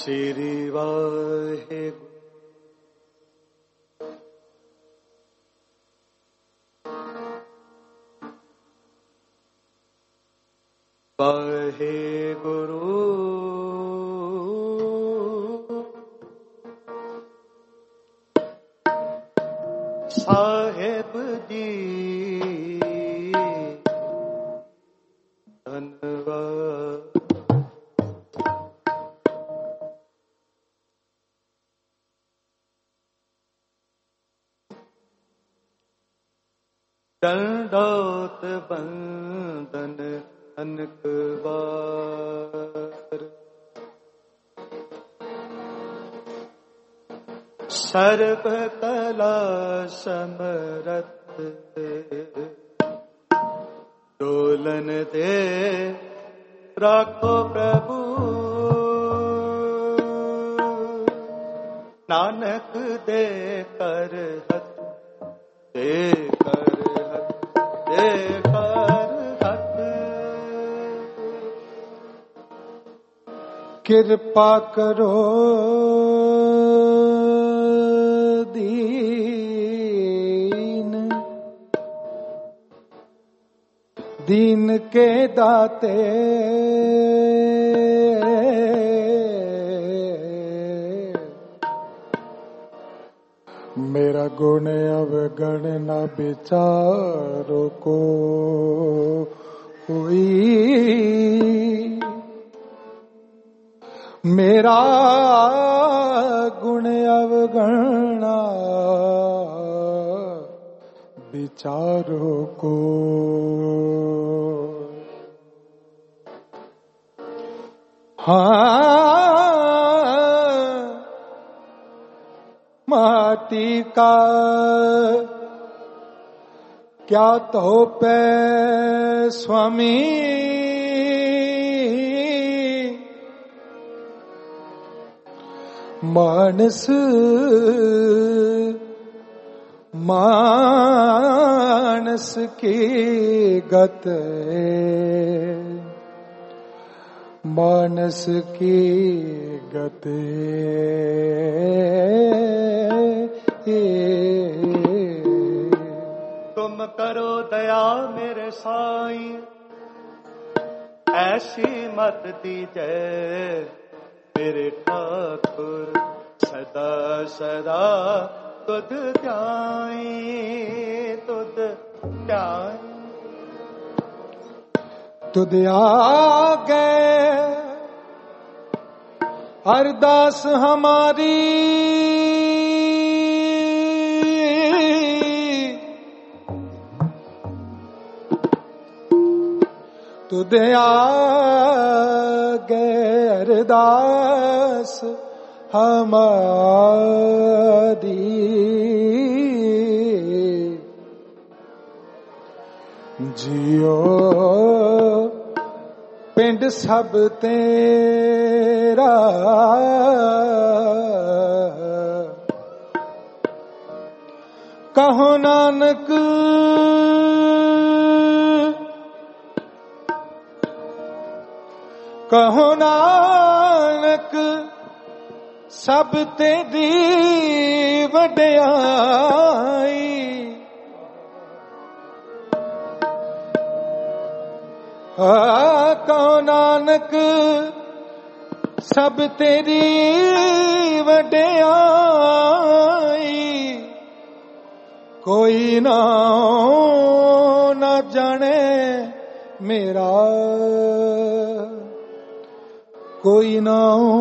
श्री वाहेगुरु। वाहेगुरु साहेब जी धन्यवाद। दंडोत बंदन अनक बार, सर्व कला समरथ, डोलन दे राखो प्रभु, नानक दे कर हथ, दे कर हथ, दे कर हथ। कृपा करो दीन दीन के दाते, मेरा गुण अवगण न विचारो को हुई, मेरा गुण अवगणना विचारो को। हाँ माटी का क्या तो पे स्वामी, मानस मानस की गत, मानस की गते। तुम करो दया मेरे साईं, ऐसी मत दीजे मेरे ठाकुर, सदा सदा तुध ध्याई, तुध ध्याई। तुध आगे अरदास हमारी, तुध आगे अरदास हमारी, जियो पिंड सब तेरा, कहो नानक कहो नानक सब तेरी वड्याई, कहो नानक सब तेरी वड्याई, कोई ना जाने मेरा, कोई ना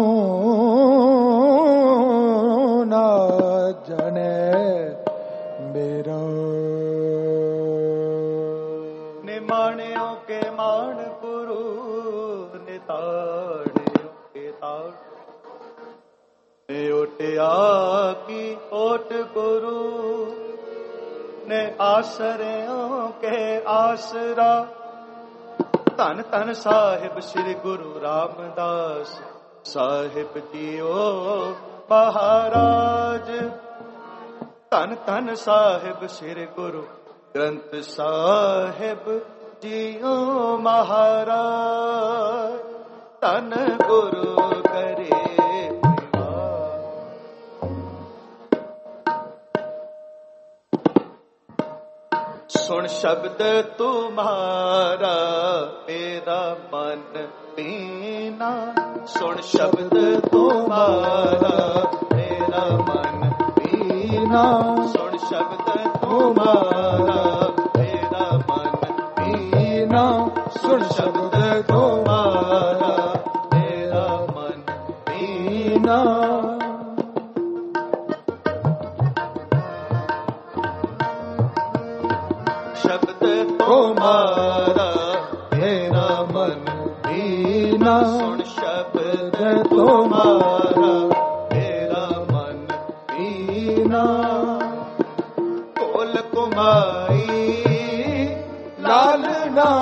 जाने मेरा। निमाणियों के मान गुरु, निताड़ियों के ताड़, ने ओटिया की ओट गुरु, ने आसरियों के आसरा। धन धन साहिब श्री गुरु रामदास साहिब जीओ महाराज, धन धन साहिब श्री गुरु ग्रंथ साहिब जीओ महाराज। धन गुरु करे सुन शब्द तुम्हारा मेरा मन पीना, सुन शब्द तुम्हारा मेरा मन पीना, सुन शब्द तुम्हारा मेरा मन पीना, सुन शब्द तुम्हारा मेरा मन पीना। शब्द तुम्हारा मेरा मन पीना, सुन शब्द तुम्हारा मेरा मन पीना। कोल कुमाई लालना,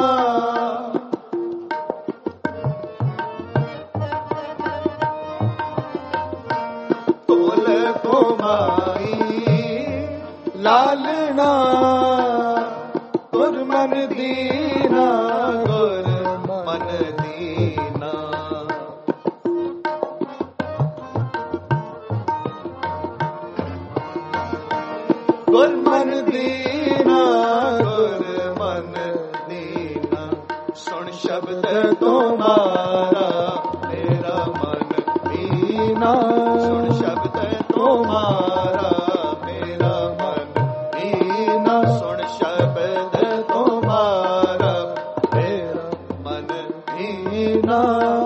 कोल कुमाई लालना, गुर मन दीना, गुर मन दीना। गुर मन दीना, गुर मन दीना, सुन शब्द तुम्हारा मेरा मन दीना, सुन शब्द तुम्हारा मेरा मन दीना, सुन शब्द तुम्हारा मेरा मन दीना।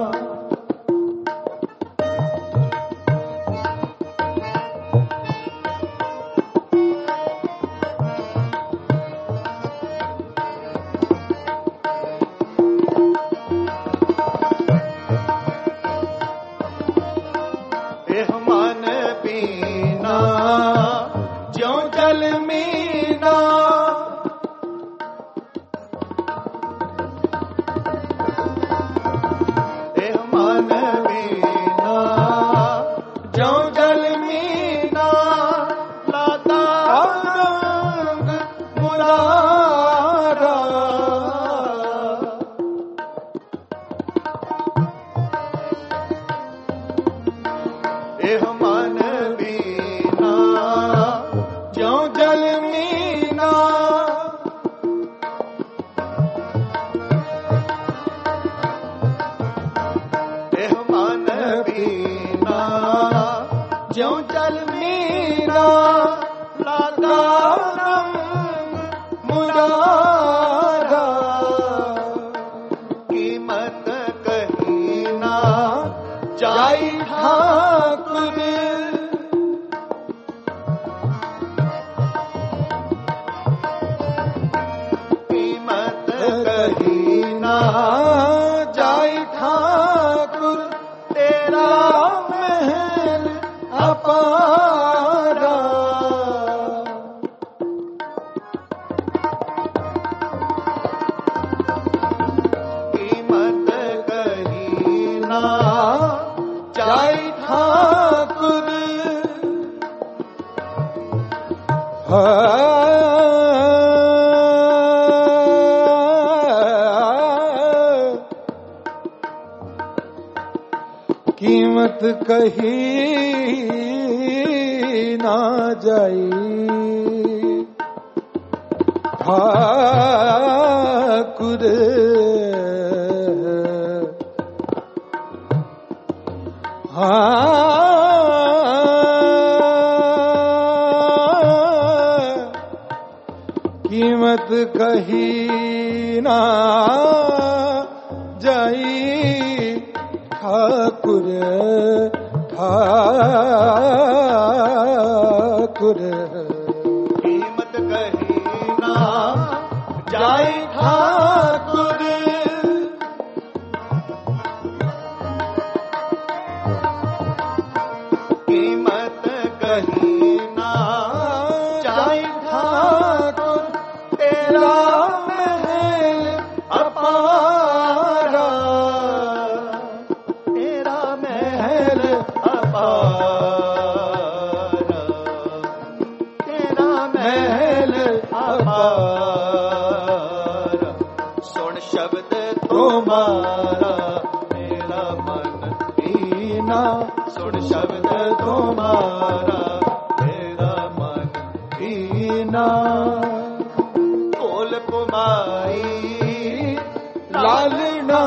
एह मन पीना ज्यों जल मीना, एह मन पीना ज्यों जल मीना, लाता रंग मुरारा। एह मन बीना ज्यों जल मीना, एह मन बीना ज्यों जल मीना, लाता रंग मुरारा। कीमत कहीं ना जाई ठाकुर, कीमत कहीं ना जाई ठाकुर, तेरा महल अपारा। कीमत कहीं ना जाई ठाकुर, कीमत कहीं ना जाई ठाकुर। कीमत कहीं ना जाई ठाकुर, ठाकुर। कीमत कहीं ना जाई ठाकुर, कीमत कहीं ना जाई ठाकुर, तेरा महल अपारा, तेरा महल अपारा, तेरा महल अपारा। सुन शब्द तुम्हारा मेरा मन पीना, सुन शब्द तुम्हारा मेरा मन पीना। कुमाई लालना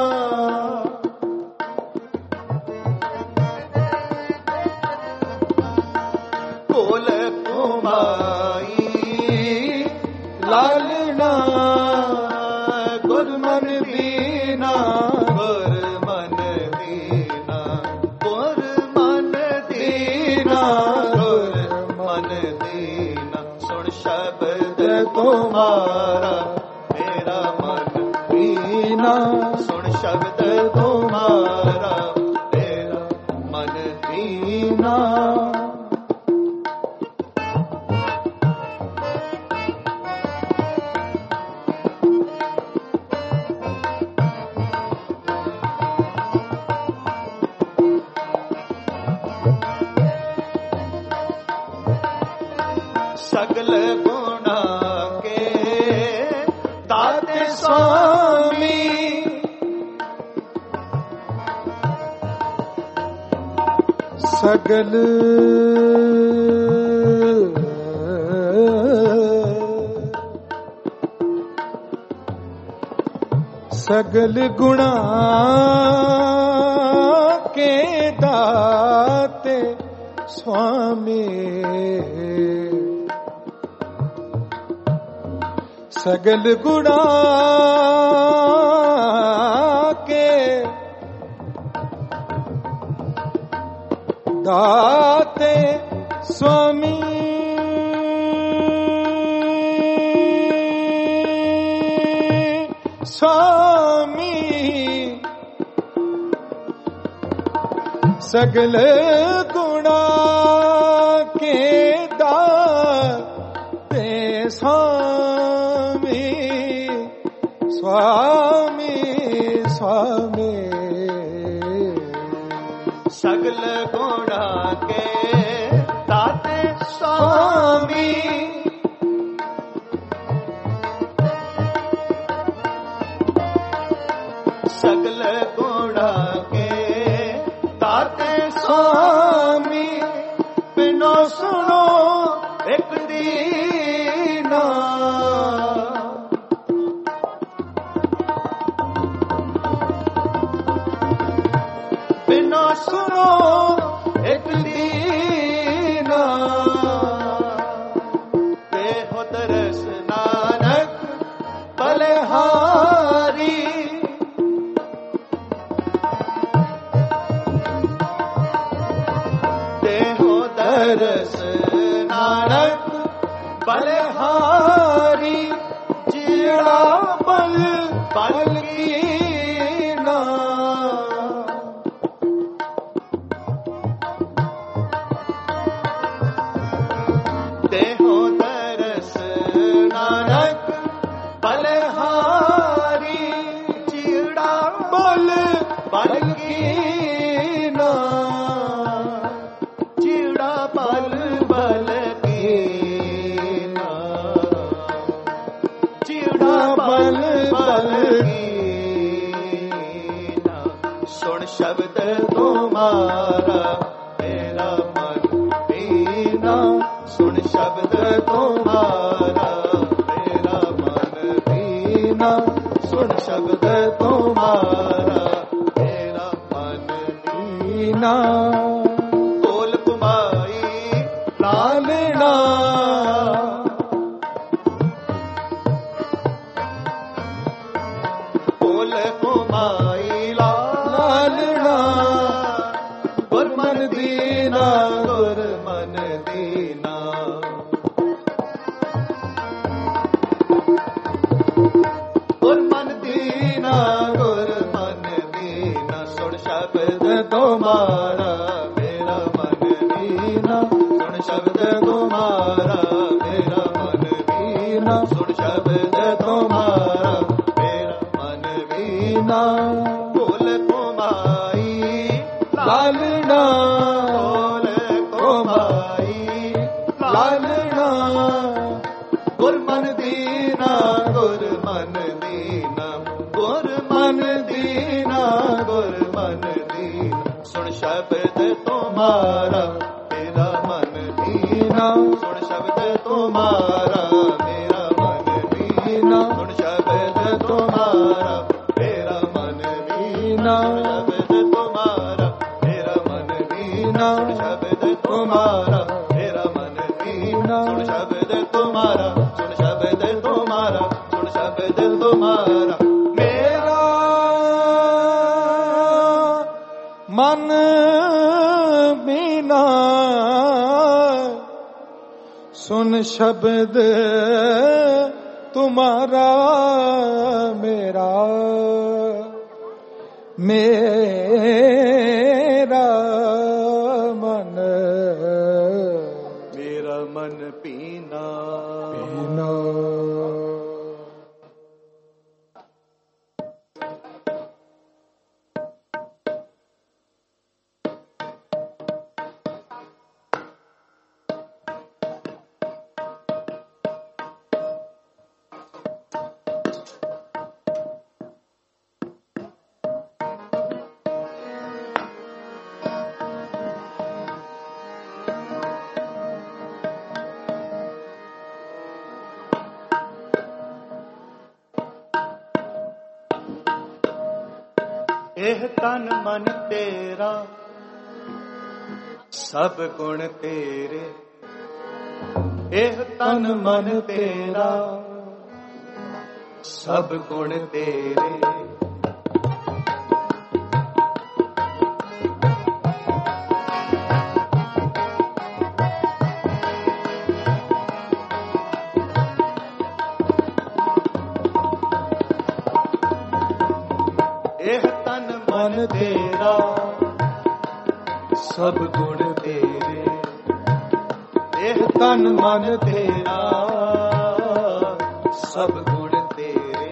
कोल कुमाई लालना गुरमन दीना गुरमन दीना गुरमन दीना गुरमन दीना सुन शब्द तुम्हारा मेरा मन दीना सुन शब्द तुम्हारा मेरा मन दीना सगल गुणा के दाते स्वामी सगल सगल गुणा के दाते स्वामी सगल गुणा के दाते स्वामी स्वामी सगल गुणा के दाते स्वामी स्वामी स्वामी सगल गुणा के दाते स्वामी सगल गुणा के दाते स्वामी बिनो सुनो एक दीना बिना सुनो एक दीना देहो दरस नानक बलिहारी देहो दरस नानक बलिहारी जीड़ा बल बलकीना देहो दरस नानक बलिहारी चीड़ा बल बलकीना चीड़ा बल बलकीना चीड़ा बल बलकीना सुन शब्द तुम्हारा मेरा मन दीना सुन शब्द तुम्हारा मेरा मन दीना सुन शब्द तुम्हारा मेरा मन दीना कोल कुमाई लालना कोल कुमाई लालना गुरमन दीना गुरमन दीना गुरमन दीना गुरमन दीना सुन शब्द तुम्हारा मेरा मन दीना सुन शब्द तुम्हारा मेरा मन दीना सुन शब्द तुम्हारा मेरा मन दीना कोल कुमाई लालना कोल कुमाई लालना गुरमन दीना गुरमन दीना गुरमन दीना गुरमन दीना सुन शब्द तुम्हारा मेरा मन दीना सुन शब्द तुम्हारा मेरा मन दीना ਵੀਨਾ ਸੁਣ ਸ਼ਬਦ ਤੁਮਾਰਾ ਮੇਰਾ ਮਨ ਵੀਨਾ ਸ਼ਬਦ ਤੁਮਾਰਾ ਮੇਰਾ ਮਨ ਵੀਨਾ ਸ਼ਬਦ ਤੁਮਾਰਾ ਮੇਰਾ ਮਨ ਵੀਨਾ ਸੁਣ ਸ਼ਬਦ ਤੁਮਾਰਾ ਸੁਣ ਸ਼ਬਦ ਤੁਮਾਰਾ ਸੁਣ ਸ਼ਬਦ ਤੁਮਾਰਾ ਮੇਰਾ ਮਨ ਵੀਨਾ ਸੁਨ ਸ਼ਬਦ ਤੁਮਾਰਾ ਮੇਰਾ ਮਨ ਮੇਰਾ ਮਨ ਪੀਨਾ ਪੀਨਾ ਇਹ ਤਨ ਮਨ ਤੇਰਾ ਸਭ ਗੁਣ ਤੇਰੇ ਇਹ ਤਨ ਮਨ ਤੇਰਾ ਸਭ ਗੁਣ ਤੇਰੇ ਮਨ ਤੇਰਾ ਸਭ ਗੁਣ ਤੇਰੇ ਇਹ ਤਨ ਮਨ ਤੇਰਾ ਸਭ ਗੁਣ ਤੇਰੇ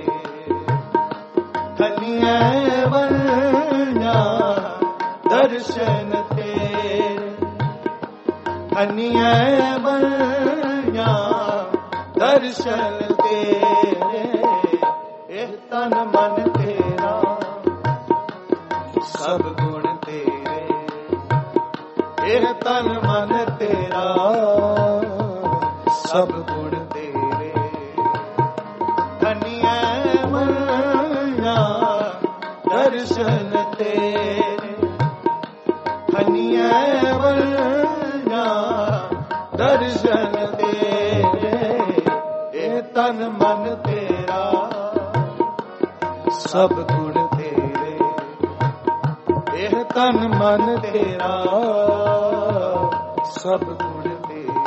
ਖਲੀਆਂ ਵਰਨਾ ਦਰਸ਼ਨ ਤੇਰੇ ਖਲੀਆਂ ਵਰਨਾ ਦਰਸ਼ਨ ਤੇਰੇ ਇਹ ਤਨ ਮਨ ਤੇਰਾ ਸਭ ਗੁਣ ਤੇਰੇ ਇਹ ਤਨ ਮਨ ਤੇਰਾ ਸਭ ਗੁਣ ਤੇਰੇ ਧਨੀਆਂ ਮਨਾਂ ਦਰਸ਼ਨ ਤੇਰੇ ਧਨੀਆਂ ਮਨਾਂ ਦਰਸ਼ਨ ਤੇਰੇ ਇਹ ਤਨ ਮਨ ਤੇਰਾ ਸਭ ਗੁਣ ਤੇਰੇ ਇਹ ਤਨ ਮਨ ਤੇਰਾ ਸਭ ਗੁਣ ਤੇਰੇ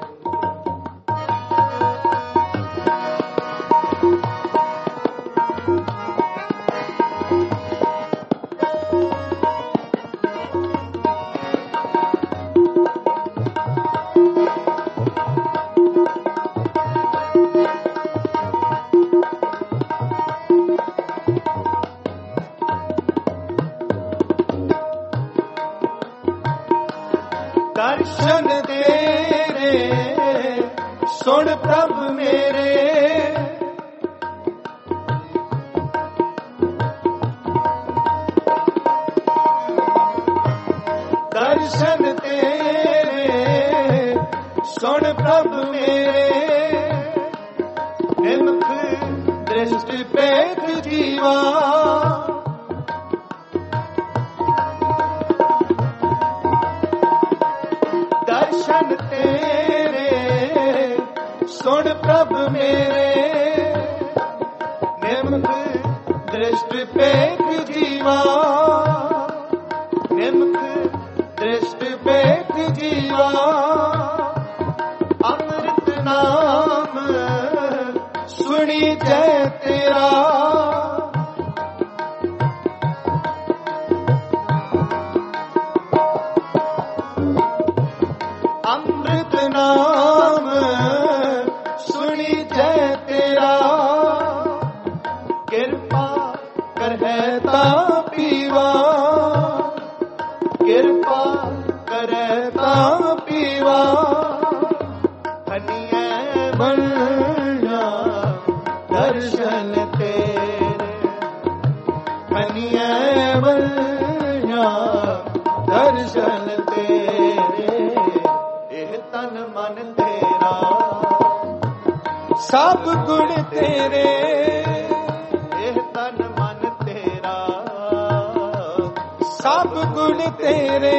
ਦਰਸ਼ਨ ਤੇਰੇ ਸੁਣ ਪ੍ਰਭ ਮੇਰੇ ਦਰਸ਼ਨ ਤੇਰੇ ਸੁਣ ਪ੍ਰਭ ਮੇਰੇ ਨਿਮਖ ਦ੍ਰਿਸ਼ਟ ਪੇਖ ਜੀਵਾ ਦਰਸ਼ਨ ਤੇਰੇ ਸੁਣ ਪ੍ਰਭ ਮੇਰੇ ਨਿਮਖ ਦ੍ਰਿਸ਼ਟ ਪੇਖ ਜੀਵਾ ਨਿਮਖ ਦ੍ਰਿਸ਼ਟ ਪੇਖ ਜੀਵਾ ਅੰਮ੍ਰਿਤ ਨਾਮ ਸੁਣੀ ਜੈ ਤੇਰਾ ਅੰਮ੍ਰਿਤ ਨਾਮ ਸੁਣੀ ਜੈ ਤੇਰਾ ਕਿਰਪਾ ਕਰਹਿ ਤਾ ਪੀਵਾ ਕਿਰਪਾ ਕਰਹਿ ਤਾ ਪੀਵਾ ਹਨੀਐ ਬਣਨਾ ਦਰਸ਼ਨ ਤੇਰੇ ਹਨੀਐ ਬਣਨਾ ਦਰਸ਼ਨ ਤੇਰੇ ਇਹ ਤਨ ਮਨ ਤੇਰਾ ਸਭ ਗੁਣ ਤੇਰੇ, ਇਹ ਤਨ ਮਨ ਤੇਰਾ, ਸਭ ਗੁਣ ਤੇਰੇ।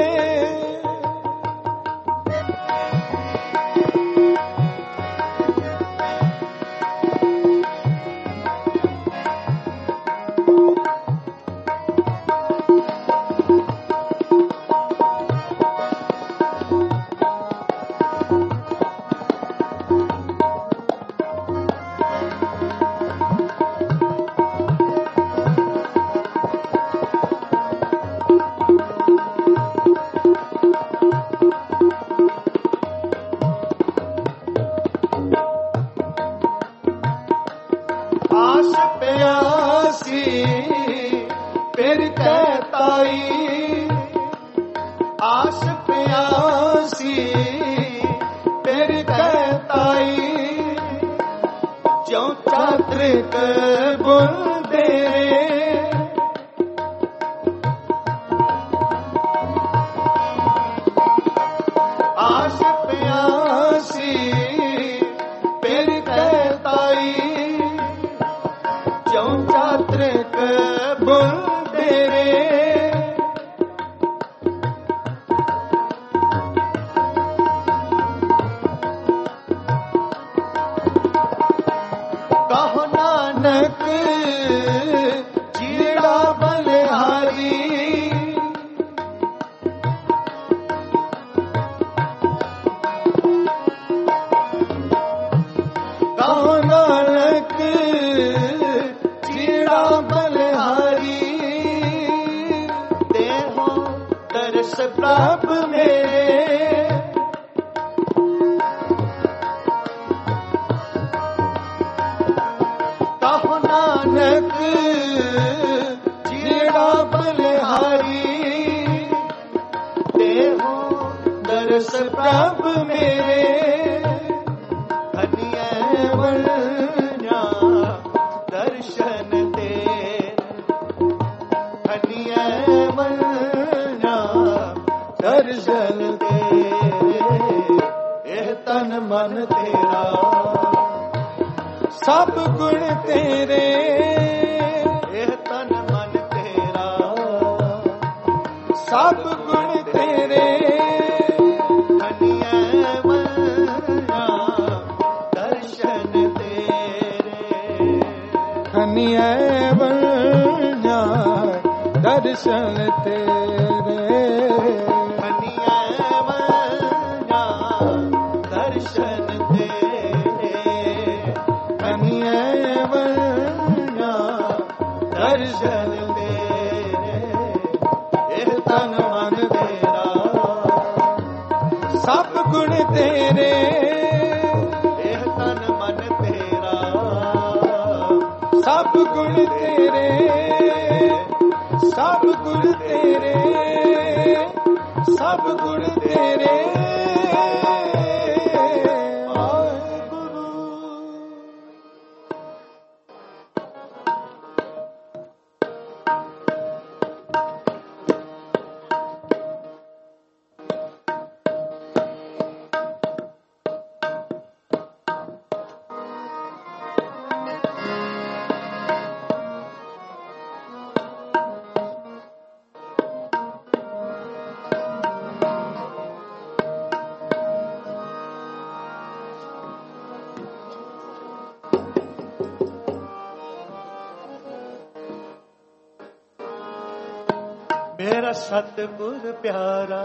ਮੇਰਾ ਸਤਿਗੁਰ ਪਿਆਰਾ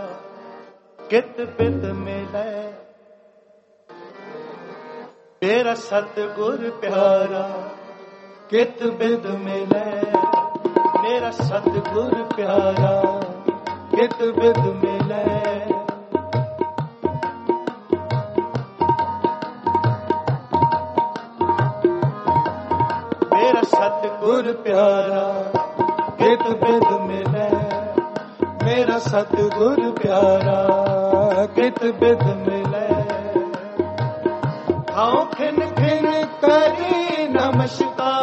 ਕਿਤ ਬਿਦ ਮਿਲੈ, ਮੇਰਾ ਸਤਿਗੁਰ ਪਿਆਰਾ ਕਿਤ ਬਿਦ ਮਿਲੈ, ਮੇਰਾ ਸਤਿਗੁਰ ਪਿਆਰਾ ਕਿਤ ਬਿਦ ਮਿਲੈ। ਮੇਰਾ ਸਤਿਗੁਰ ਪਿਆਰਾ ਕਿਤ ਬਿਦ ਮਿਲੈ, ਮੇਰਾ ਸਤਿਗੁਰ ਪਿਆਰਾ ਕਿਤ ਬਿਦ ਮਿਲੈ। ਹਉ ਖਿਨ ਖਿਨ ਕਰੀ ਨਮਸਕਾਰ,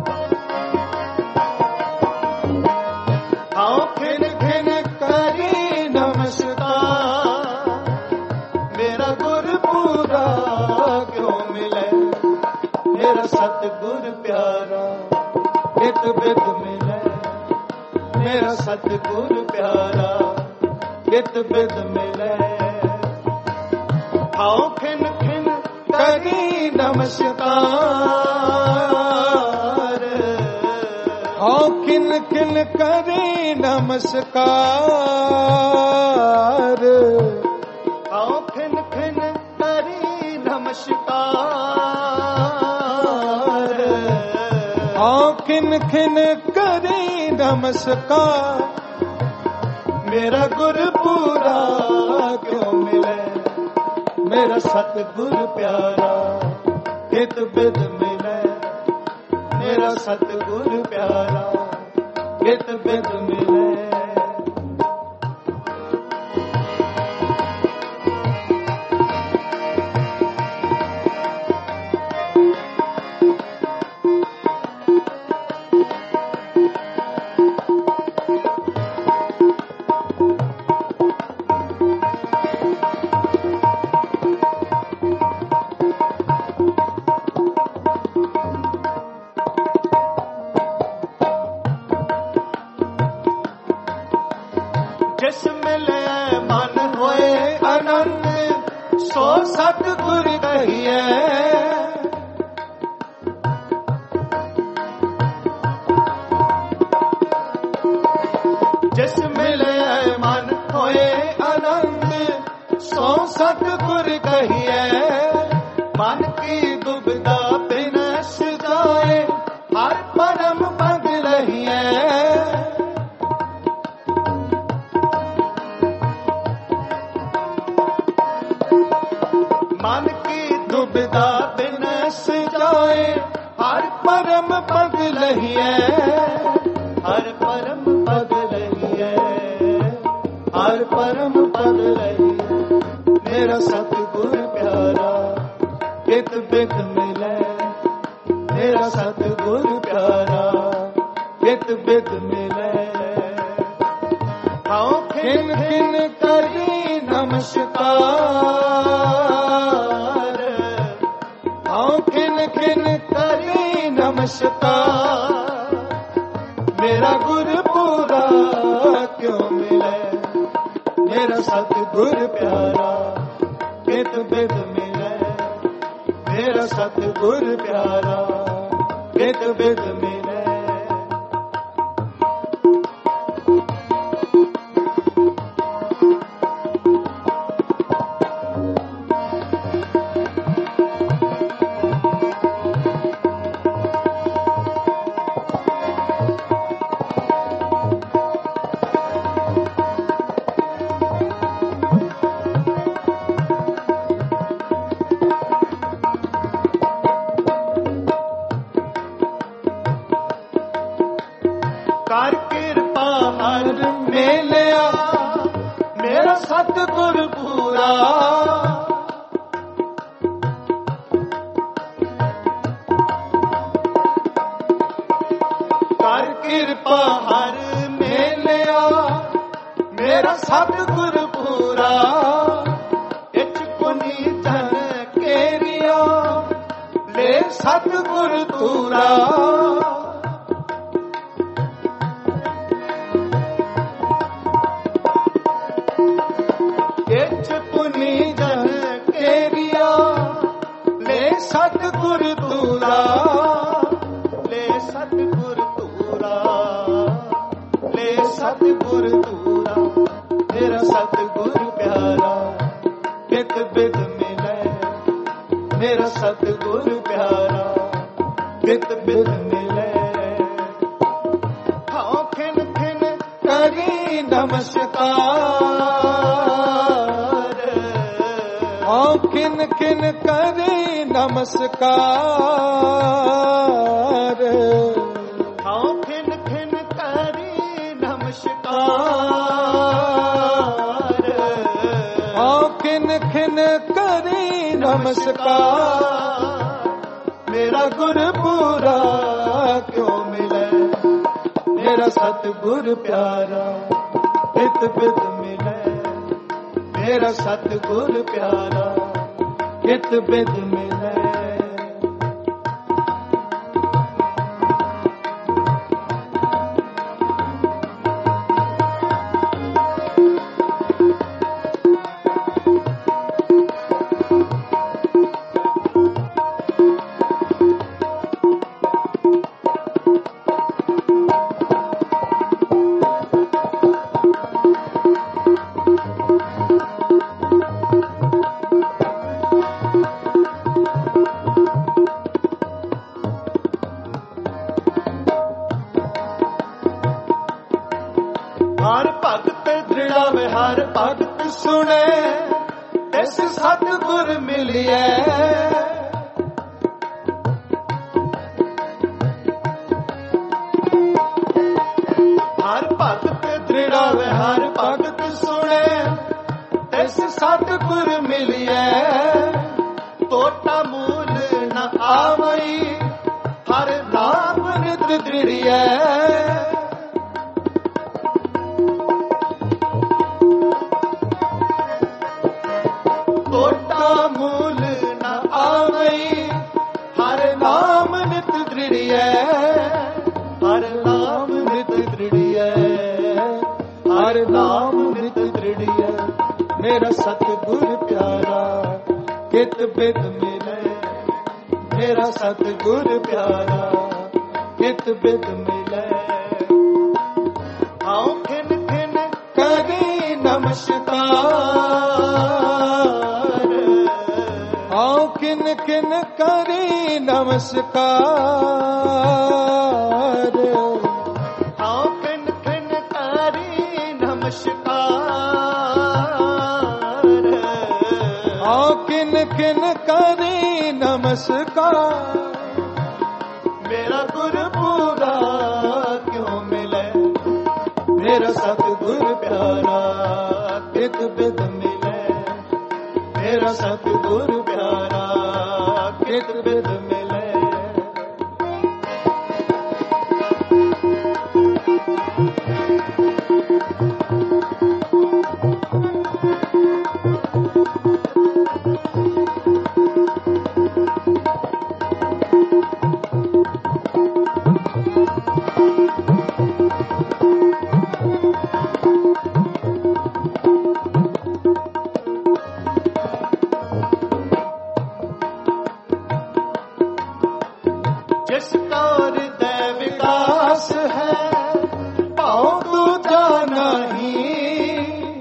ਹਉ ਖਿਨ ਖਿਨ ਕਰੀ सतगुर प्यारा हित बिद मिलै मेरा सतगुर प्यारा हित बिद मिलै आओ खिन खिन करी नमस्कार आओ खिन खिन करी नमस्कार आओ खिन खिन करी नमस्कार आओ खिन खिन करी नमस्कार मेरा गुरपुरा क्यों मिले मेरा सतगुर प्यारा हित बिद मिले मेरा सतगुर प्यारा हित बिद मिले जिस मिले मन होए आनंद सो सतगुर कहिए जिस मिले मन होए आनंद सो सतगुर कहिए मन की दुविधा बिनस जाए हर परम पद रहिए मन की दुविधा बिनस जाए हर परम पद लहिए हर परम पद लहिए हर परम पद लहिए मेरा सतगुर प्यारा हित बिद मिले मेरा सतगुर प्यारा हित बिद मिले आओ खिन खिन करी नमस्कार आओ खिन खिन करी नमस्कार मेरा गुरपुरा क्यों मिले मेरा सतगुर प्यारा हित बिद मिले मेरा सतगुर प्यारा हित बिद मिले कर कृपा हर मेलिया मेरा सतगुर पूरा कर कृपा हर मेलिया मेरा सतगुर पूरा इच पुनी जन केरिया ले सतगुर तूरा इच पुनी जन केरिया ले सतगुर तूरा ले सतगुर तूरा ले सतगुर तूरा मेरा सतगुर प्यारा हित बिद मिले मेरा सतगुर प्यारा हित बिद मिले हाँ खिन खिन करी नमस्कार आओ खिन खिन करी नमस्कार हाँ खिन खिन करी नमस्कार आओ खिन खिन करी नमस्कार मेरा गुरपुरा क्यों मिले मेरा सतगुर प्यारा हित बिद मिले मेरा सतगुर प्यारा हित बिद मिले ते दृढ़ावे हर भगत सुने तिस सतगुर मिलिए हर भगत दृढ़ावे हर भगत सुने तिस सतगुर मिलिए तोटा मूल न आवई हर नाम नित दृढ़िए तोटा मूल न आवई हर नाम नित दृढ़िए हर नाम नित दृढ़िए हर नाम नित दृढ़िए मेरा सतगुर प्यारा कित बिद मिले मेरा सतगुर प्यारा कित बिद मिले आओ खिन खिन करी नमस्कार आओ खिन खिन करी नमस्कार आओ खिन खिन करी नमस्कार आओ किन किन करी नमस्कार मेरा गुरु पूरा क्यों मिले मेरा सतगुर प्यारा कित बिद मिले मेरा सतगुर प्यारा कित बिद मिले जिसका हृदय विकास है पाओ दूजा नहीं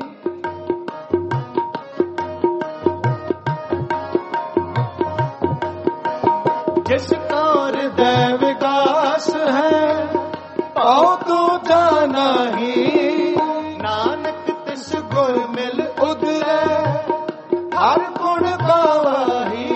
जिसका हृदय विकास है पाओ दूजा नहीं नानक तिस गुर मिल उधरे हर गुण गावही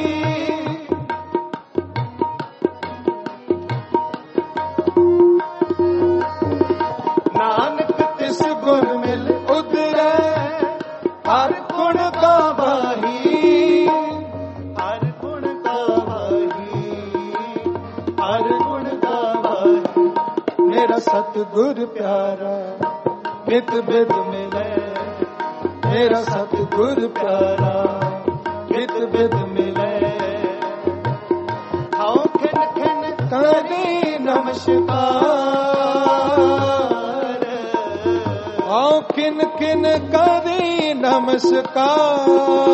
नानक तिस गुण मिल उधरे हर गुण गावही हर गुण गावही हर गुण गावही मेरा सतगुर प्यारा कित बिद मिले मेरा सतगुर प्यारा कित बिद मिले आओ खिन खिन करी नमस्कार आओ किन किन करी नमस्कार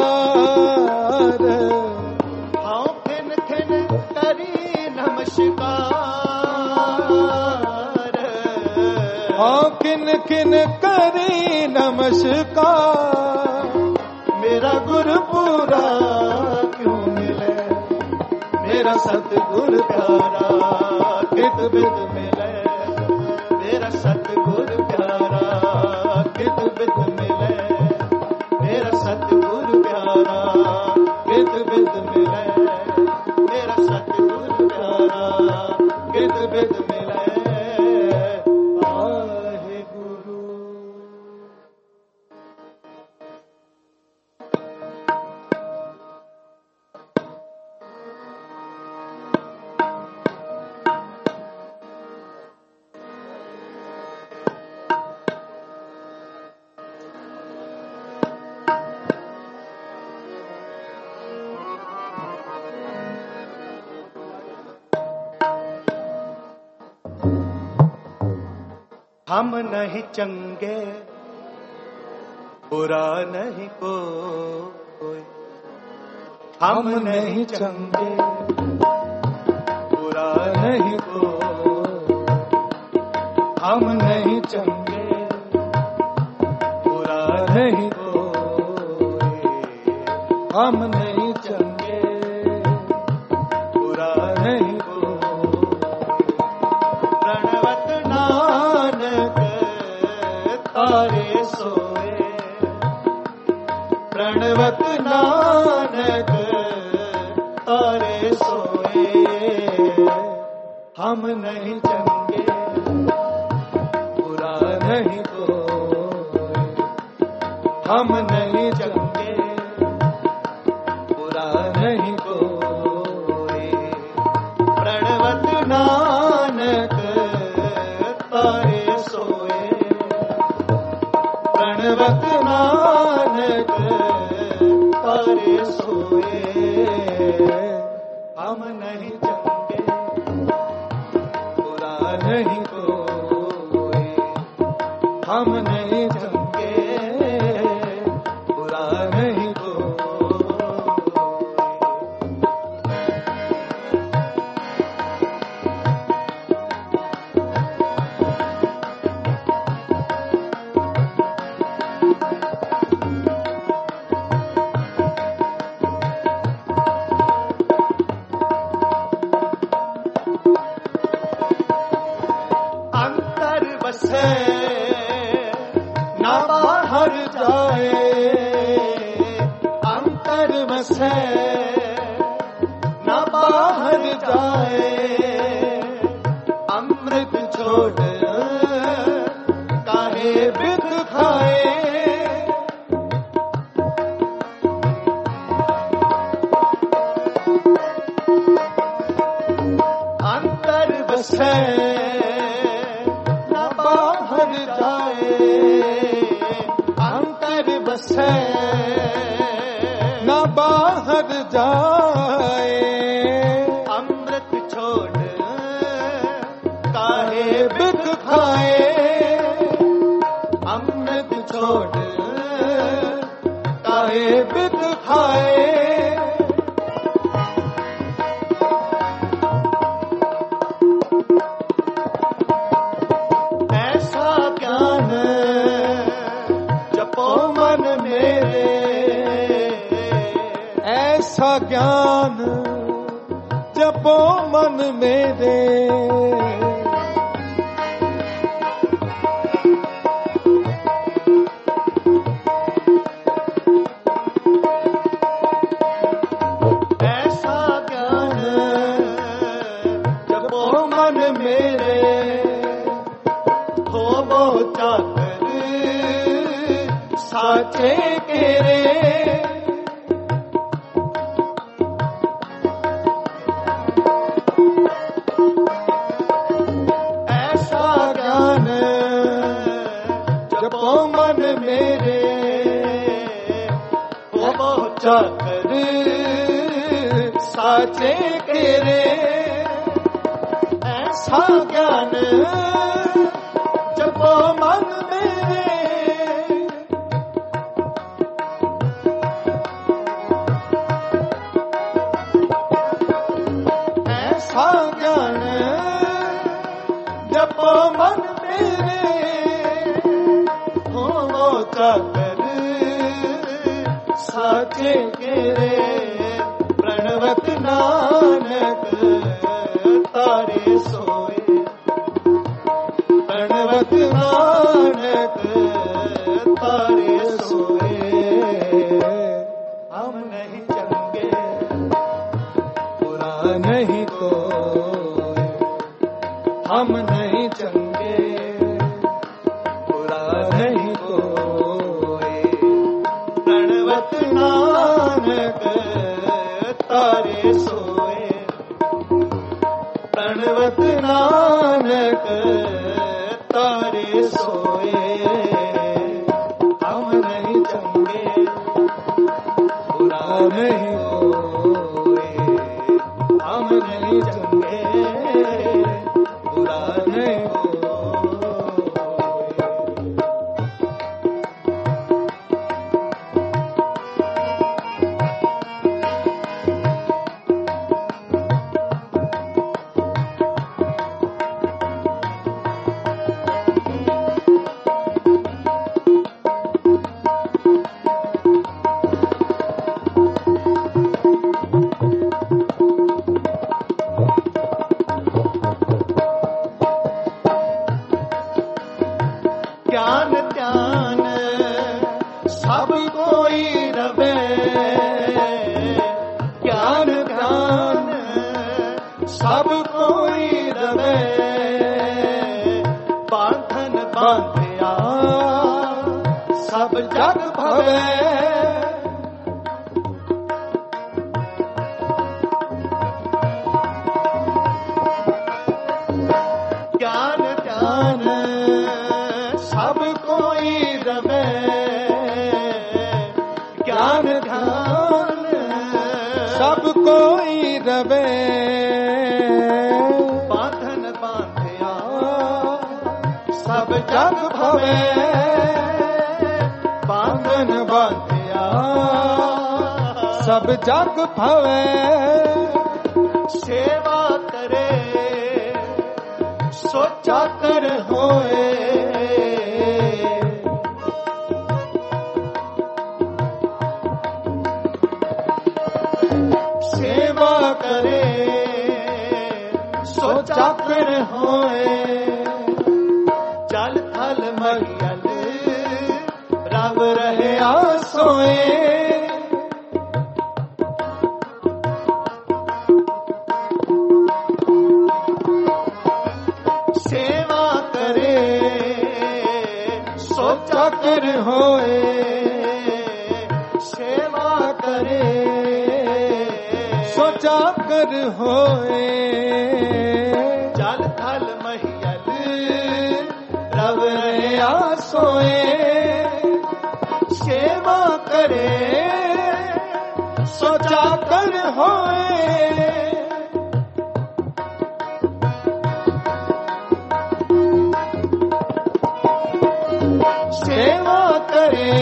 आओ खिन खिन करी नमस्कार आओ किन किन करी नमस्कार मेरा गुरु पूरा क्यों मिले मेरा सतगुर प्यारा कित बिद मिले मेरा सतगुर प्यारा कित बिद मिले मेरा सतगुर प्यारा कित बिद मिले मेरा सतगुर प्यारा कित बिद मिले आहे गुरु हम नहीं चंगे बुरा नहीं कोई हम नहीं चंगे बुरा नहीं कोई हम नहीं चंगे बुरा नहीं कोई हम नहीं चंगे बुरा नहीं प्रणवत नानक तारे तारे सोए। प्रणवत नानक तारे सोए। हम नहीं चंगे बुरा नहीं कोई, हम नहीं चंगे बुरा नहीं कोई। प्रणवत नानक तारे सोए। प्रणवत नानक तारे सोए। हम नहीं चंगे बुरा नहीं कोई, हम नहीं चंगे बुरा नहीं कोई। अंतर बसे ना बाहर जाए, अंतर बसे ना बाहर जाए। अमृत छोड़ काहे बिख खाए। अंतर बसे ना बाहर जाए, अंतर बसे न बाहर जाए। अमृत छोड़ काहे बिख खाए। अमृत छोड़ काहे बिख खाए। ऐसा ज्ञान जपो मन मेरे। ऐसा ज्ञान जपो मन मेरे। ऐसा ज्ञान जपो मन मेरे। हो वो चाकर साचे केरे। ऐसा ज्ञान जपो मन मेरे। हो वो चाकर साचे केरे। ऐसा ज्ञान जपो मन मेरे। ऐसा ज्ञान जपो मन मेरे। हो वो चाकर साचे केरे। प्रणवत नानक तारे सोए। प्रणवत नानक तारे सोए। हम नहीं चंगे बुरा नहीं कोई, हम नहीं चंगे बुरा नहीं कोई। प्रणवत नानक तारे सोए। प्रणवत नानक तारे सोए। हम नहीं चंगे बुरा नहीं कोई, हम नहीं चंगे बुरा नहीं कोई। सब जग भवे ज्ञान ध्यान सब कोई रवे ज्ञान ध्यान सब कोई रवे बांधन बांधिया सब जग भवे बांधन बांधिया सब जग भवे सेवा करे सोचा कर होए सेवा करे सोचा कर होए जल थल मरियल रब रहे सोए सेवा करे सोचा कर होए सेवा करे सोचा कर होए जल थल महियल रब रहे सोए सेवा करे सोचा कर होए सेवा करे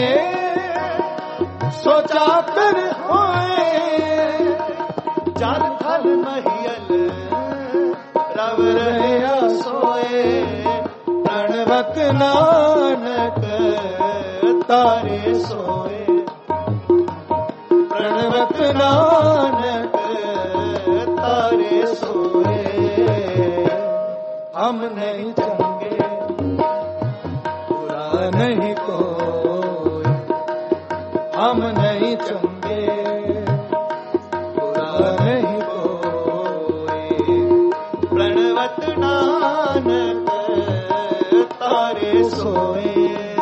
सोचा कर होए जल थल महियल रब रहे सोए प्रणवत नानक तारे सोए प्रणवत नानक तारे सोए हम नहीं चंगे बुरा नहीं कोई हम नहीं चंगे बुरा नहीं कोई प्रणवत नानक तारे सोए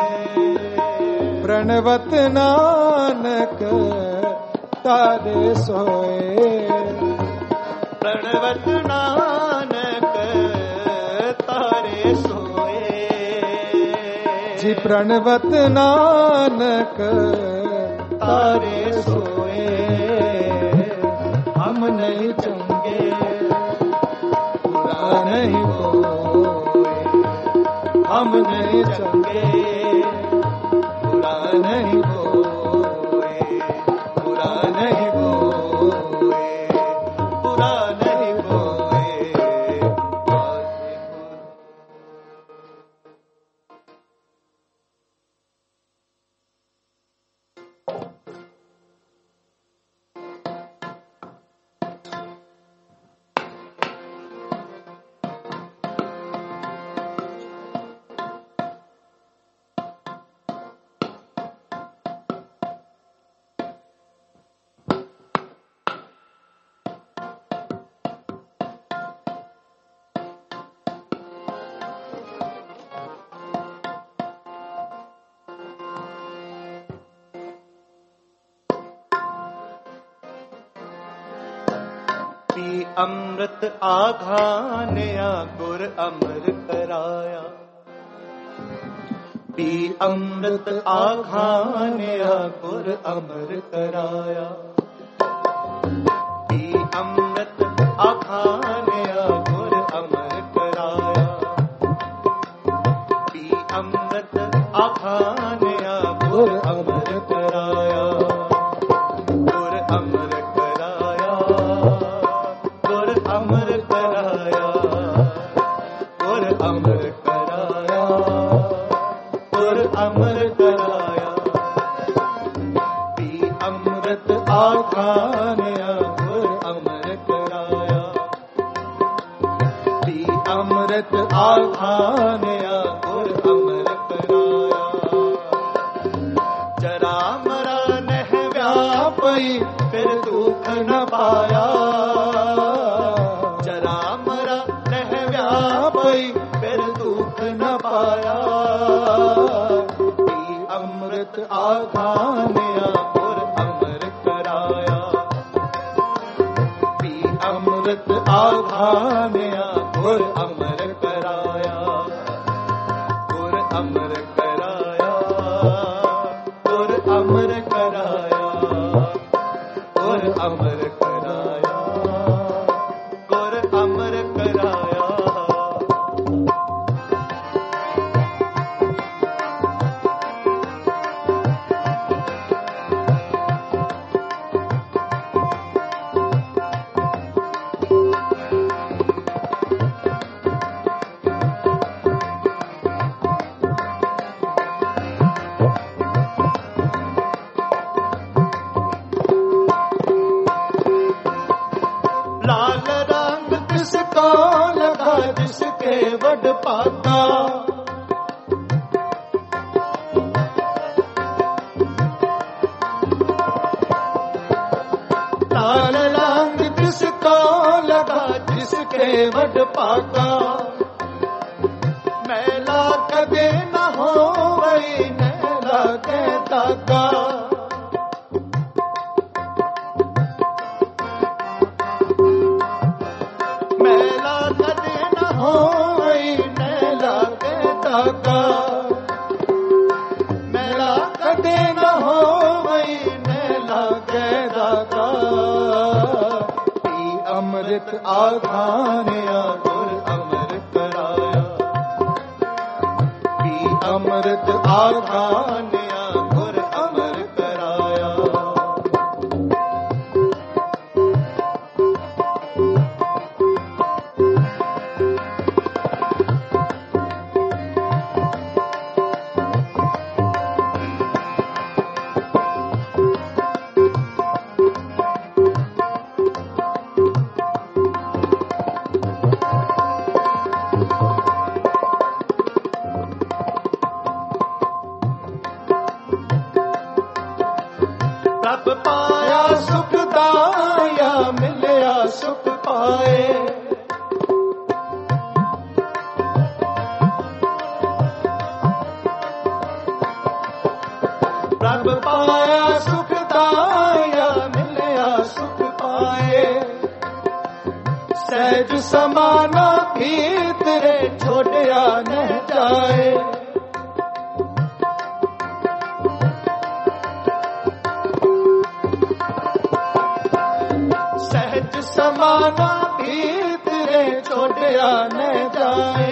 प्रणवत नानक तारे सोए प्रणवत नानक तारे सोए जी प्रणवत नानक तारे सोए हम नहीं चंगे बुरा नहीं कोई हम नहीं चंगे बुरा नहीं कोई बुरा नहीं कोई बुरा नहीं कोई पी अमृत आघानया गुर अमर कराया पी अमृत आघानया गुर अमर कराया पी अमृत आघानया गुर अमर कराया पी अमृत आघानया गुर अमर कराया गुर अमर कराया गुर अमर कराया गुर अमर कराया गुर अमर कराया पी अमृत आघानया गुर अमर कराया पी अमृत आघानया गुर अमर कराया जरा मरा नह व्यापई फिर दुख न पाया जरा मरा नह व्यापई फिर दुख न पाया पी अमृत ਅੰਮ੍ਰਿਤ ਆਖਾਨਿਆ ਗੁਰ ਅਮਰ ਕਰਾਇਆ। ਪੀ ਅੰਮ੍ਰਿਤ ਆਖਾਨਿਆ ਗੁਰ ਅਮਰ ਕਰਾਇਆ। ਗੁਰ ਅਮਰ ਕਰਾਇਆ, ਗੁਰ ਅਮਰ ਕਰਾਇਆ, ਗੁਰ ਅਮਰ ਕਰਾਇਆ, ਗੁਰ ਅਮਰ ਕਰਾਇਆ। लाल रंग किसको लगा जिसके वड पाता। लाल रंग किसको लगा जिसके वड पाता। मैला कदे न हो वही नैला के ताका। मैला कदे न होई नैला के ताका। मैला कदे न होई नैला के ताका। पी अमृत आखानया गुर अमर कराया। पी अमृत आखानया गुर अमर कराया। रब पाया सुख दाया मिलया सुख पाए। रब पाया सुख दाया मिलया सुख पाए। सहज समाना भीतरे छोड़या न जाए। सहज समाना भीतरे छोड़या न जाए।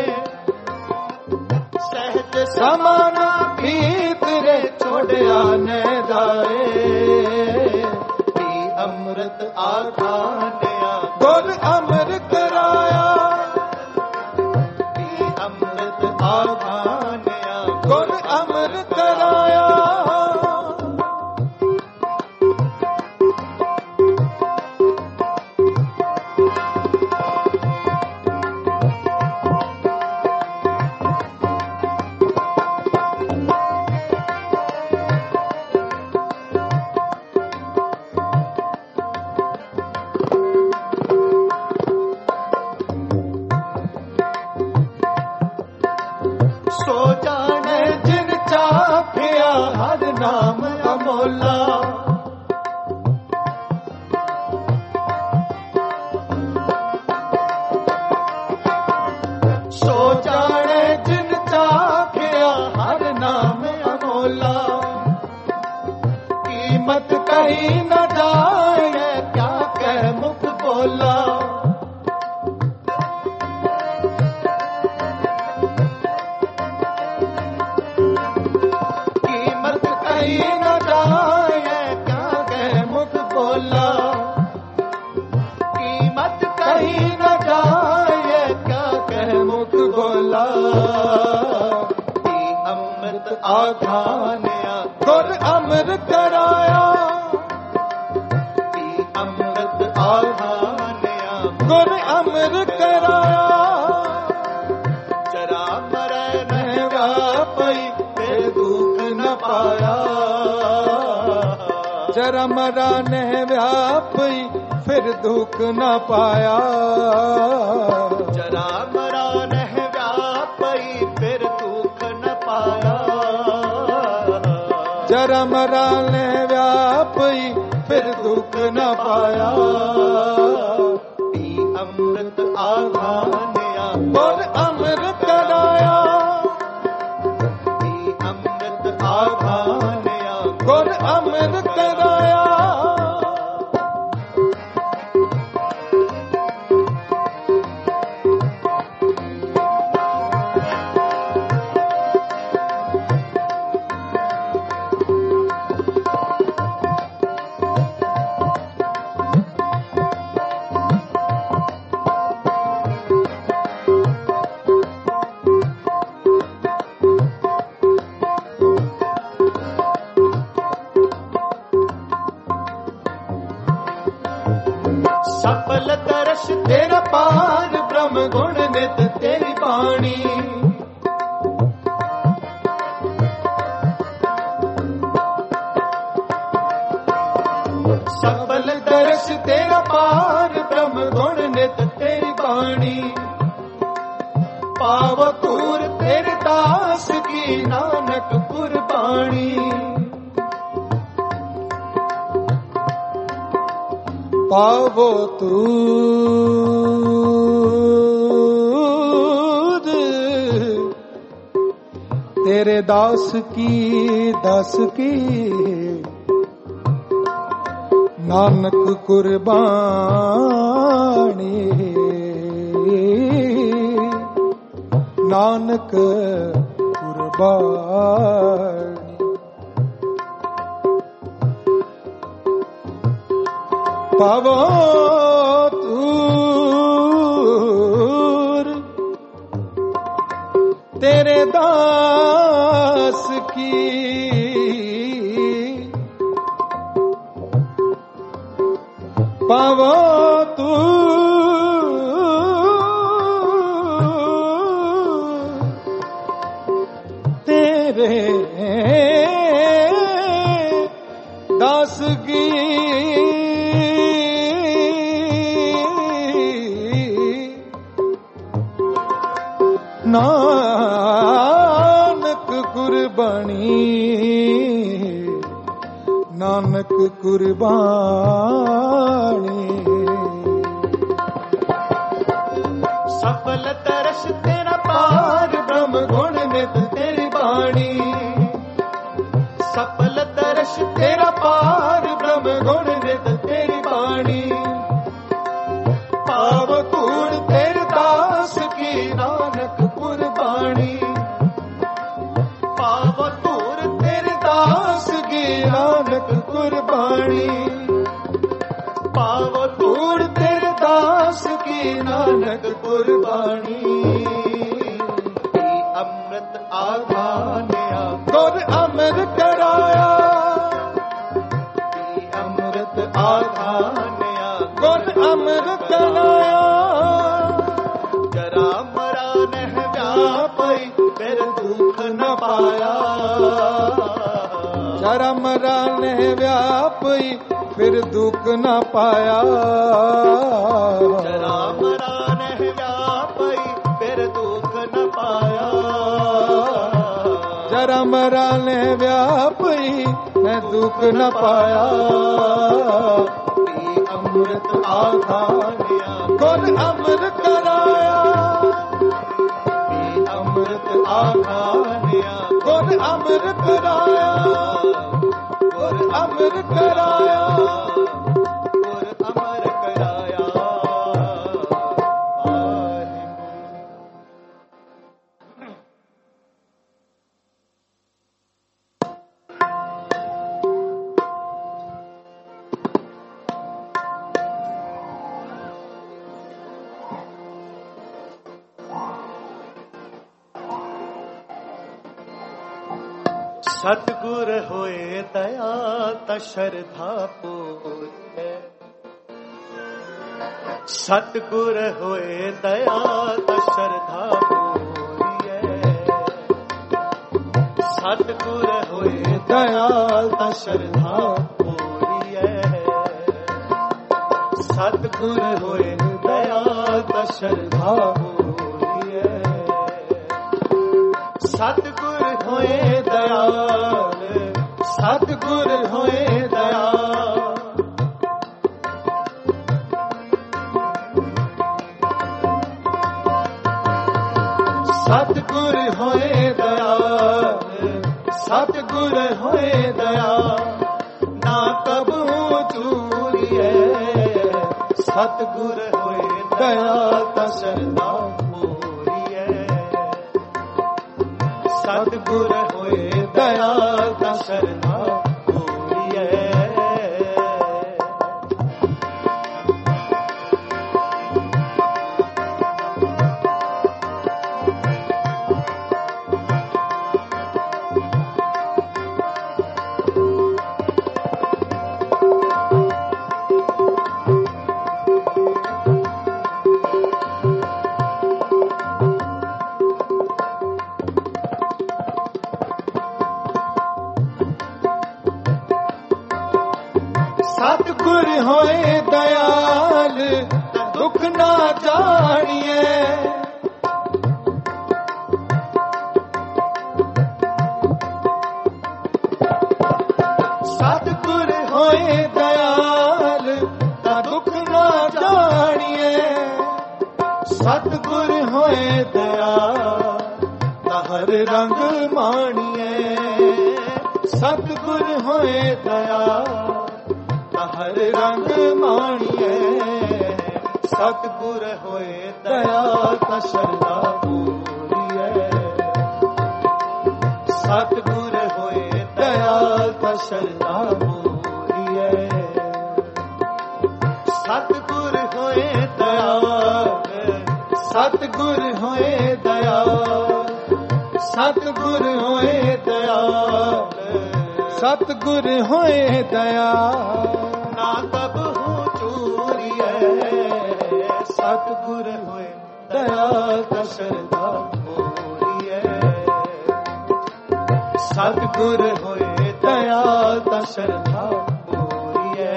सहज समाना भीतरे छोड़या न जाए। पी अमृत आखानया गुर अमर कराया। पी अमृत आखानया गुर अमर कराया। सो जाने जिन चाखिया हर नाम अमोला। सो जाने जिन चाखिया हर नाम अमोला। कीमत कहीं न जाए क्या कह मुख बोला। कीमत कहीं न जाए क्या कह मुख बोला। कीमत कहीं न जाए क्या कह मुख बोला। पी अमृत आखानया गुर अमर कराया। पी अमृत आखानया गुर अमर कराया। जरा मरै न व्यापई फिर दुख न पाया। जरा मरा न व्यापई फिर दुख न पाया। जरा मरा न व्यापई फिर दुख न पाया। जरा मरा ने व्यापी फिर दुख न पाया। पी अमृत आघान्या गुर अमृत कराया, पी अमृत आघान्या गुर अमृत कराया। सफल दर्श तेरा पार ब्रह्म गुण नित तेरी वाणी। सफल दर्श तेरा पार ब्रह्म गुण नित तेरी वाणी। पाव तूर तेरे दास की नानक कुर्बानी। पावो तूर तेरे दास की नानक कुर्बानी। नानक कुर्बानी। पावो तूर तेरे दास की पावो तूर तेरे दास की नानक कुर्बानी। नानक कुर्बानी। सफल तरस तेरा पार ब्रह्म गुण नित तेरी वाणी। सफल तरस तेरा पार ब्रह्म गुण नित तेरी वाणी। पाव कूड़ तेरे दास की नानक कुर्बानी। पाव तूर तेरे दास की नानक कुर्बानी। पाव तूर तेरे दास की नानक कुर्बानी। अमृत आघान्या गुर अमृत कराया, अमृत आघान्या गुर अमृत कराया। जरा मरा नह व्यापी फिर दुख न पाया। जरा मरा ने व्यापी फिर दुख न पाया। जरा मरा नह व्यापी फिर दुख न पाया। जरा मरा ने व्यापी मैं दुख न पाया। अमृत आघान्या गुर अमृत कराया, अमृत आघान्या गुर अमृत कराया, गुर अमृत कराया। गुर अमर कराया। सतगुर होए दया ता श्रद्धा पूरे। सतगुर होए दया ता श्रद्धा पूरे। सतगुर होए दया ता श्रद्धा पूरे। सतगुर होए दया ता श्रद्धा पूरे। सतगुर होए दयाल ਸਤਿਗੁਰ ਹੋਏ ਦਇਆ। ਸਤਿਗੁਰ ਹੋਏ ਦਇਆ, ਸਤਿਗੁਰ ਹੋਏ ਦਇਆ, ਨਾ ਕਬੂ ਚੂਰੀਏ। ਸਤਿਗੁਰ ਹੋਏ ਦਇਆ ਤਾ ਸ਼ਰਧਾ ਪੂਰੀਏ। ਸਤਿਗੁਰ ਹੋਏ ਦਇਆ ਤਾ ਸ਼ਰਧਾ ਪੂਰੀਏ। ਸਤਿਗੁਰ ਹੋਏ ਦਇਆਲ, ਦੁੱਖ ਨਾ ਜਾਣੀਏ। ਸਤਿਗੁਰ ਹੋਏ ਦਇਆਲ, ਤਾਂ ਦੁੱਖ ਨਾ ਜਾਣੀਏ। ਸਤਿਗੁਰ ਹੋਏ ਦਇਆ, ਤਾਂ ਹਰ ਰੰਗ ਮਾਣੀਏ। ਸਤਿਗੁਰ ਹੋਏ ਦਇਆ, ਹਰ ਰੰਗ ਮਾਣੀਏ। ਸਤਿਗੁਰ ਹੋਏ ਦਇਆ ਤਾ ਸ਼ਰਧਾ ਪੂਰੀਏ। ਸਤਿਗੁਰ ਹੋਏ ਦਇਆ ਤਾ ਸ਼ਰਧਾ ਪੂਰੀਏ। ਸਤਿਗੁਰ ਹੋਏ ਦਇਆ, ਸਤਿਗੁਰ ਹੋਏ ਦਇਆ, ਸਤਿਗੁਰ ਹੋਏ ਦਇਆ, ਸਤਿਗੁਰ ਹੋਏ ਦਇਆ, ਨਾ ਕਬਹੂ ਚੂਰੀਏ। ਸਤਿਗੁਰ ਹੋਏ ਦਇਆ ਤਾ ਸ਼ਰਧਾ ਪੂਰੀਏ। ਸਤਿਗੁਰ ਹੋਏ ਦਇਆ ਤਾ ਸ਼ਰਧਾ ਪੂਰੀਏ।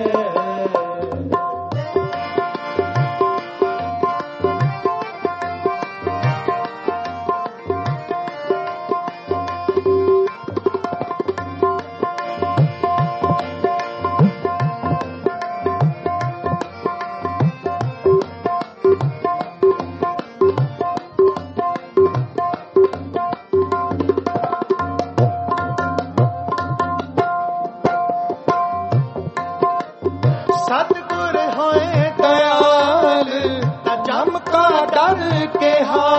ਸਤਿਗੁਰ ਹੋਏ ਦਇਆਲ, ਤਾਂ ਜਮ ਕਾ ਡਰ ਕਿਹਾ।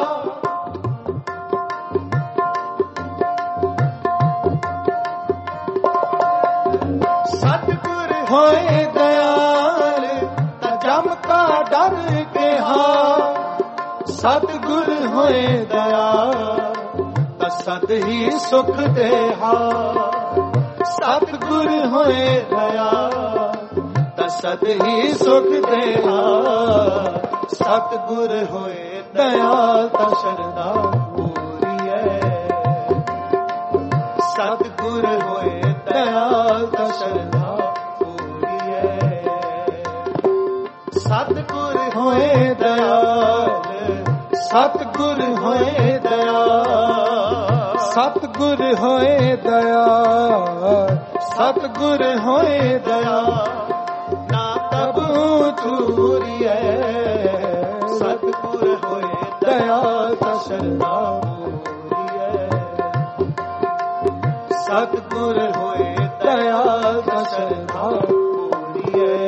ਸਤਿਗੁਰ ਹੋਏ ਦਇਆਲ, ਤਾਂ ਜਮ ਕਾ ਡਰ ਕਿਹਾ। ਸਤਿਗੁਰ ਹੋਏ ਦਇਆ, ਤਾਂ ਸਦ ਹੀ ਸੁਖ ਦੇਹਾ। ਸਤਿਗੁਰ ਹੋਏ ਦਇਆ, ਸਦ ਹੀ ਸੁਖ ਦੇਹਾ। ਸਤਿਗੁਰ ਹੋਏ ਦਇਆ ਤਾ ਸ਼ਰਧਾ ਪੂਰੀਏ। ਸਤਿਗੁਰ ਹੋਏ ਦਇਆ ਤਾ ਸ਼ਰਧਾ ਪੂਰੀਏ। ਸਤਿਗੁਰ ਹੋਏ ਦਇਆ, ਸਤਿਗੁਰ ਹੋਏ ਦਇਆ, ਸਤਿਗੁਰ ਹੋਏ ਦਇਆ, ਸਤਿਗੁਰ ਹੋਏ ਦਇਆ, ਚੂਰੀਏ। ਸਤਿਗੁਰ ਹੋਏ ਦਇਆ ਤਾ ਸ਼ਰਧਾ ਪੂਰੀਏ। ਸਤਿਗੁਰ ਹੋਏ ਦਇਆ ਤਾ ਸ਼ਰਧਾ ਪੂਰੀਏ।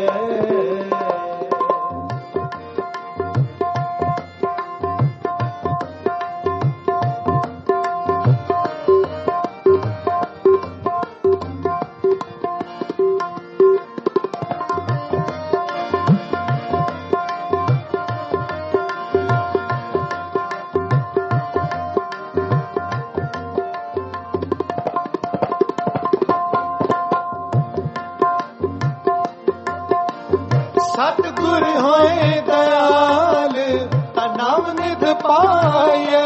ਸਤਿਗੁਰ ਹੋਏ ਦਇਆਲ, ਤਾਂ ਨਾਮ ਨਿਧ ਪਾਈਐ।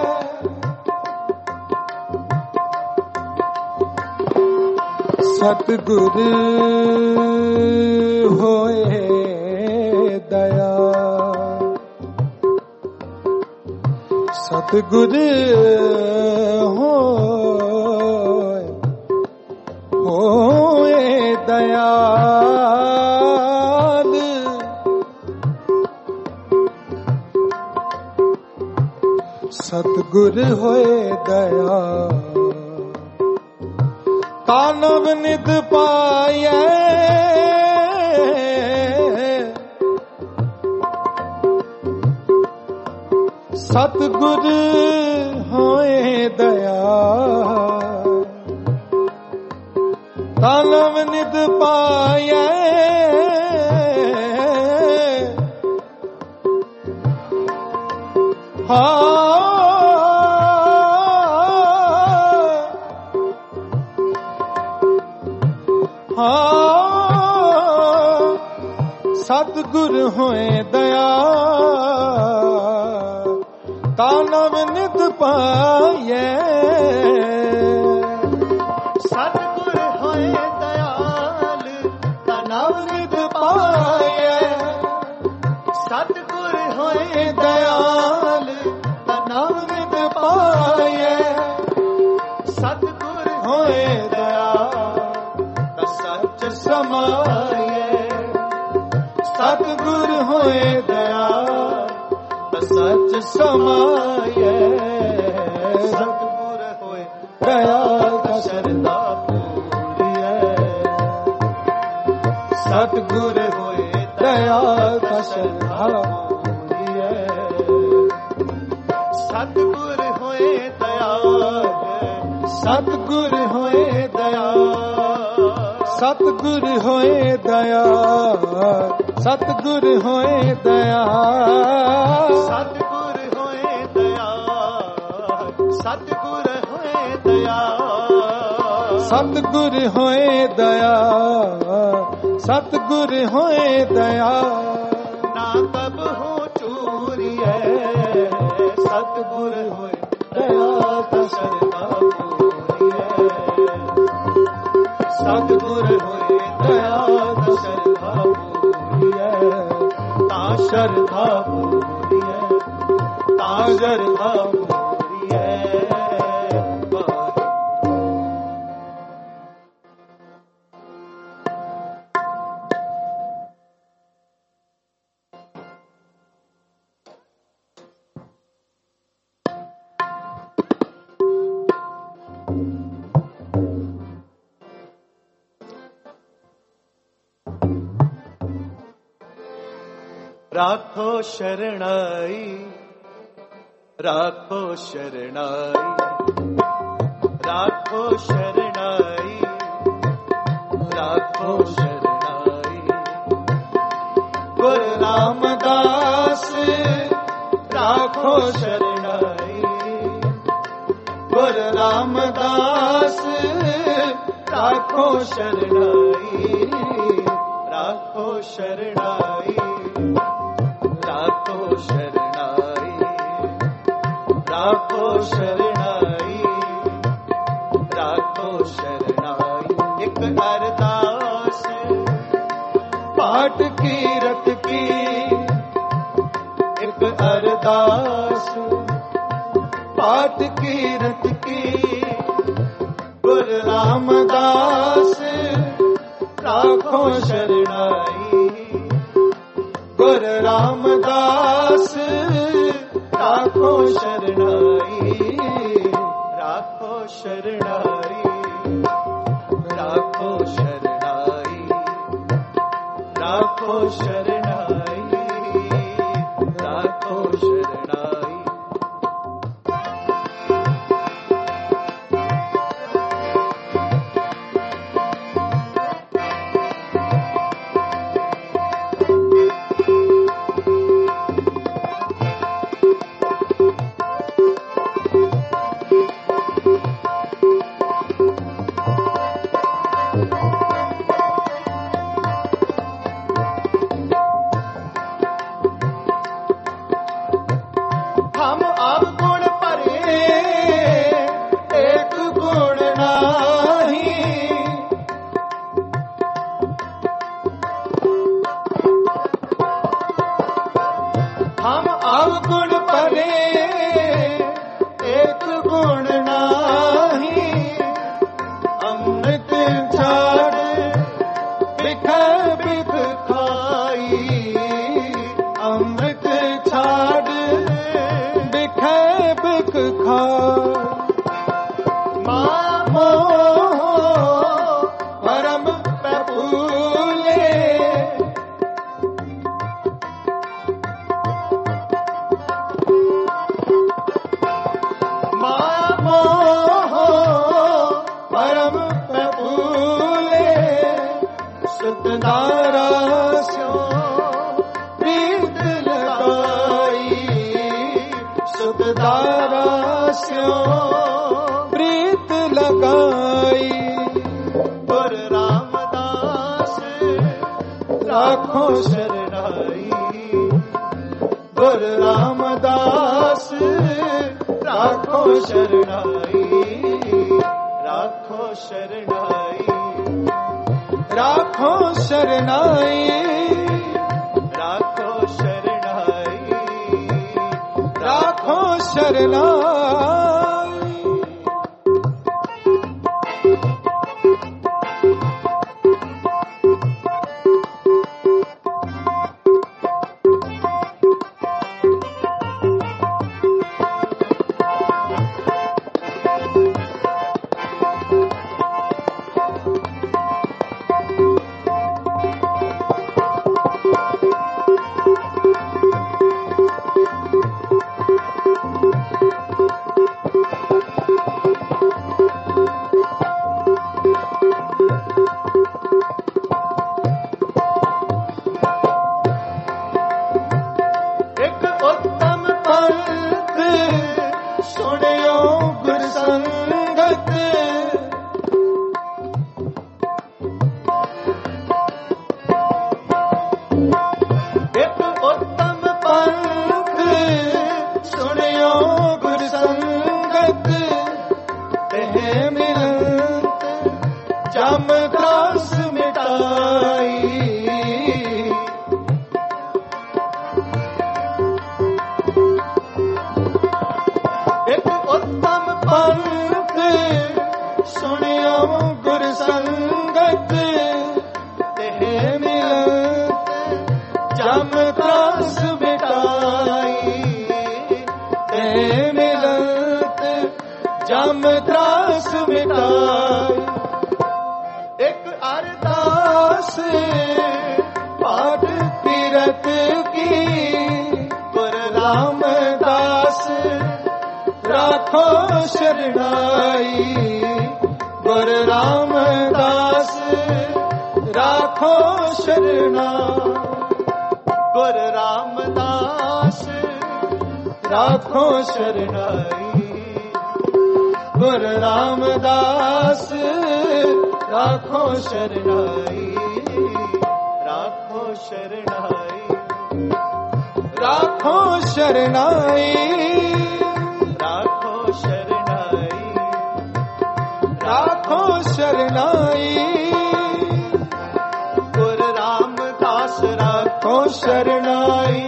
ਸਤਿਗੁਰ ਹੋਏ ਦਇਆ, ਸਤਿਗੁਰ ਹੋਏ होए दयाल सतगुर होए दयाल कानव निध पाए सतगुर होए दयाल कानव निध पाए सतगुर होए दयाल कानव निध पाए सतगुर होए दयाल कानव निध पाए सतगुर होए दयाल कानव निध पाए सतगुर होए दयाल सच समाए सतगुर होए दयाल सच समाए सतगुर होए दयाल शरदा पूरिए सतगुर होए दयाल शरदा पूरिए सतगुर होए दयाल सतगुर होए दयाल सतगुर होए दयाल सतगुर होए दयाल सतगुर होए दयाल सतगुर होए दयाल सतगुर होए दयाल सतगुर होए दयाल ना तब हो चूरिए सतगुर होए दयाल शरदा पूरिए सतगुर होए दयाल शरदा पूरिए ता शरदा पूरिए ता शरदा पूरिए राखो शरणाई राखो शरणाई राखो शरणाई राखो शरणाई गुरु रामदास राखो शरणाई गुरु रामदास राखो शरणाई राखो शरणाई राखो शरणाई राखो शरणाई राखो शरणाई एक अरदास पाठ कीरत की एक अरदास पाठ कीरत की गुरु रामदास राखो शरणाई गुरु रामदास राखो शरणाई राखो शरणाई राखो शरणाई राखो शरणाई राखो शरणाई सुखदारा स्यो प्रीत लगाई, सुखदारा स्यो प्रीत लगाई। गुर रामदास राखो शरणाई, गुर रामदास राखो शरणाई, राखो शरणाई, राखो शरणाई, राखो शरणाई, राखो शरणाई। राखो शरणाई, गुर रामदास राखो शरणाई, राखो शरणाई, राखो शरणाई, राखो शरणाई, राखो शरणाई। गुर रामदास राखो शरणाई,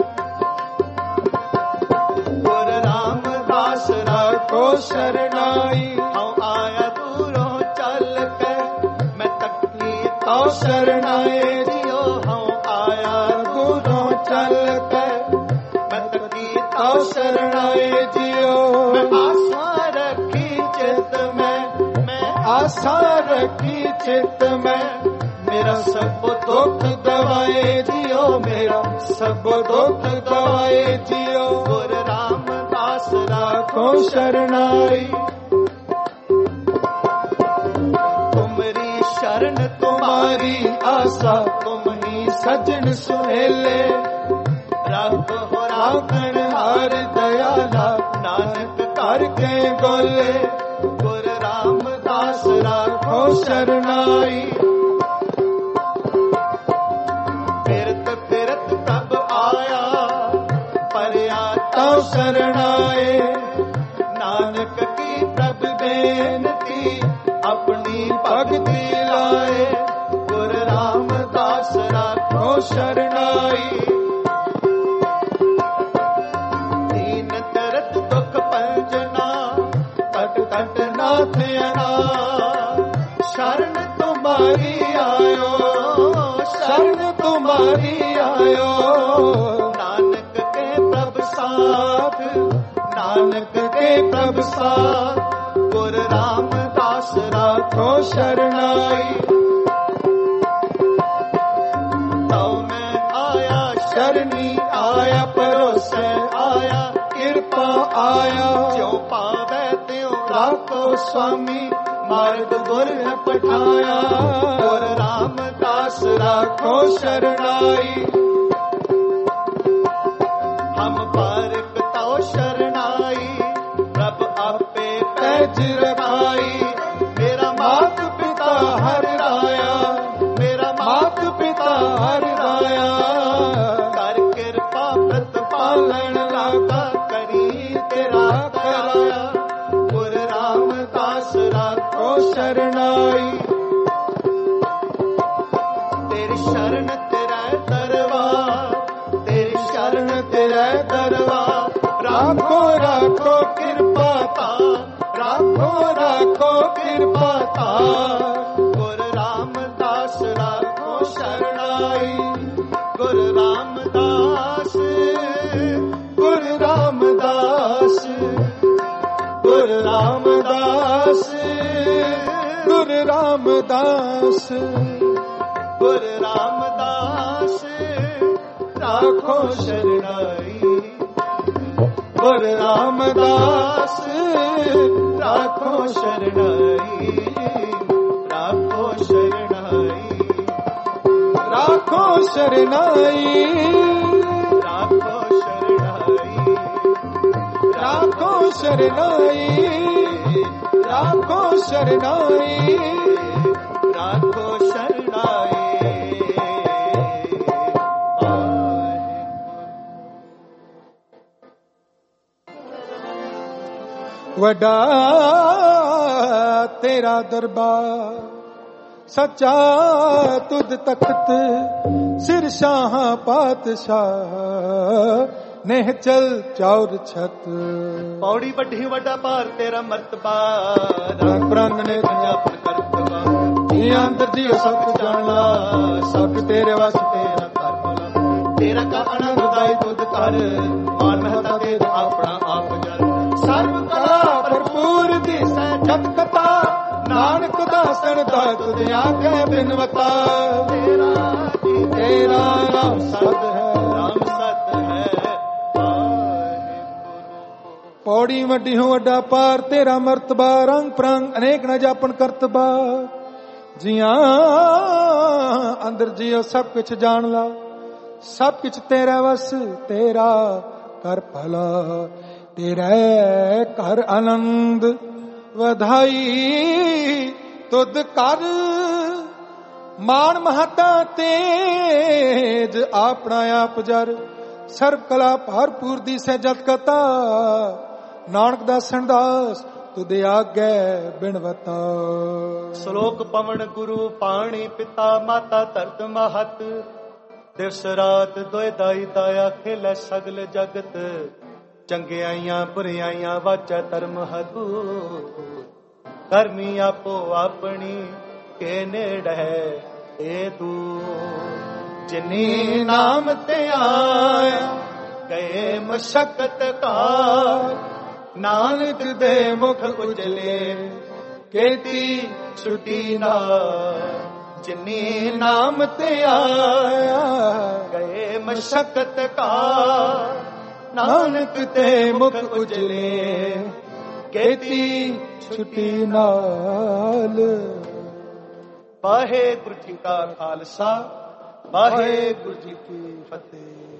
राखो शरणाई। हम आया दूरों चल के मैं तकी तो शरणाई जियो, हम आया दूरों चल के मैं तकी तो शरणाई जियो। मैं आशा रखी चित में, मैं आशा रखी चित में, मेरा सब दुख दवाए जियो, मेरा सब दुख दवाए जियो। गुर रामदास राखो शरणाई, तुम्हारी शरण तुम्हारी आशा, तुम ही सजन सुहेले। रब हो राखण हार दयाला, नानक करके बोले। गुर रामदास राखो शरणाई, फिरत फिरत तब आया परया तो शरणाए। नानक की प्रभ बेनती अपनी भक्ति लाए, गुर रामदास राखो शरणाई। दीन तरत दुख पंजना, कट कट नाथ अनाथ, शरण तुम्हारी आयो, शरण तुम्हारी आयो। नानक के प्रभ साथ, नानक के प्रभ साथ, गुर रामदास राखो शरणाई। तो मैं आया शरणी आया, परोसे आया, कृपा आया। जो पावे त्यों राखो स्वामी, मार्ग गुर है पठाया। गुर रामदास दास राखो शरणाई। हम बार पिताओ शरणाई, प्रभ आपे पैज रखाई। मेरा मात पिता हर राया, मेरा मात पिता हर राया। कर कृपा व्रत पालन लागा, करी तेरा कराया। गुरु रामदास राखो शरणाई। तेरी शरण तेरा दरबार, तेरी शरण तेरा दरबार। राखो राखो कृपा तार, राखो राखो कृपा तार। गुरु रामदास राखो शरणाई। गुरु रामदास, गुरु रामदास, गुरु रामदास, गुरु रामदास, गुरु रामदास राखो शरणाई। गुरु रामदास राखो शरणाई। राखो शरणाई, राखो शरणाई, राखो शरणाई, राखो शरणाई, राखो शरणाई, राखो शरणाई। वडा तेरा दरबार, सच्चा तुद तख्त, सिर शाह पातशाह, नेह चल चौर छत। पौड़ी वड्डी वड्डा पार तेरा मर्तबा, रंग प्रंग ने पंजाब करतबा। अंतर जी सब जाना, सब तेरे वस तेरा कर भला। तेरा का आनंद दाई तुद कर, मान महता तेरा अपना आप जल। सर्व कला भरपूर दिसै जत कथा, नानक दासन दात दे आगे बिनवता। तेरा तेरा राम सत है, राम सत है। पौड़ी वड्डी हो वड्डा पार तेरा मर्तबा, रंग प्रंग अनेक न जापन करतबा। जियां अंदर जियो सब कुछ जान ला, सब कुछ तेरा वस तेरा कर भला। तेरे कर आनंद वधाई, तुद कर मान महता तेज, अपना आप जर सर्व कला भरपूर दी सजत कथा। नानक दासन दास तुदे आगे बिनवता। श्लोक पवन गुरु पाणी पिता, माता धरत महत। दिवस रात दोए दाई दाया, खेलै सगल जगत। चंगियाइयां बुरियाइयां वाचा धर्म हदू। धर्मी आपो अपनी के नेड़ है ए दूर। जिनी नाम ते आया गए मशक्कत का, नानक दे मुख उजले केती छुटी ना। जिनी नाम ते आया गए मशक्कत का, नानक ते मुख उजले केती छुट्टी नाल। वाहेगुरु जी का खालसा, वाहेगुरु जी की फतेह।